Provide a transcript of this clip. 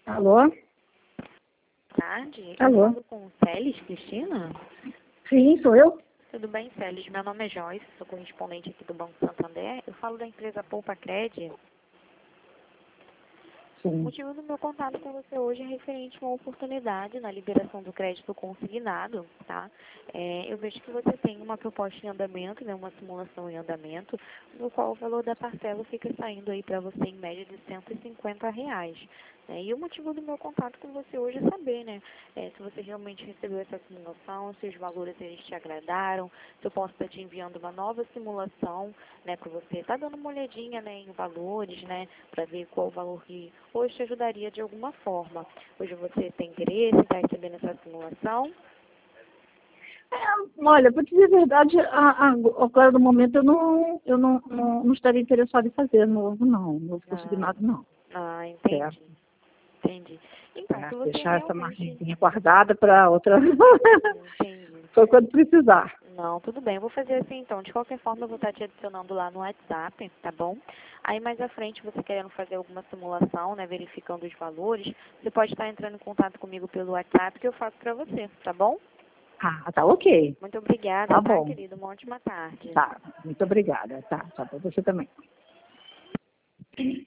Alô? Tarde. Eu Alô? falo com o Celes, Cristina? Sim, sou eu? Tudo bem, Celes? Meu nome é Joyce, sou correspondente aqui do Banco Santander. Eu falo da empresa Poupa Cred. O Sim. motivo do meu contato com você hoje é referente a uma oportunidade na liberação do crédito consignado, tá? Eu vejo que você tem uma proposta em andamento, né, uma simulação em andamento, no qual o valor da parcela fica saindo aí para você em média de R$ 150. Né? E o motivo do meu contato com você hoje é saber, né, se você realmente recebeu essa simulação, se os valores eles te agradaram, se eu posso estar te enviando uma nova simulação, né, para você estar dando uma olhadinha, né, em valores, né, para ver qual o valor que hoje te ajudaria de alguma forma. Hoje você tem interesse, está recebendo essa simulação? Olha, para dizer a verdade, agora no momento eu não estaria interessada em fazer novo, não. Novo Ah, consignado, não. entendi. Certo? Entendi. Então, se você Deixar essa realmente... margenzinha guardada para outra. Entendi. Foi quando precisar. Não, tudo bem. Eu vou fazer assim, então. De qualquer forma, eu vou estar te adicionando lá no WhatsApp, tá bom? Aí, mais à frente, você querendo fazer alguma simulação, né, verificando os valores, você pode estar entrando em contato comigo pelo WhatsApp que eu faço para você, tá bom? Ah, tá ok. Muito obrigada, Tá tá, bom. querido? Uma ótima tarde. Tá. Muito obrigada. Tá. Só para você também.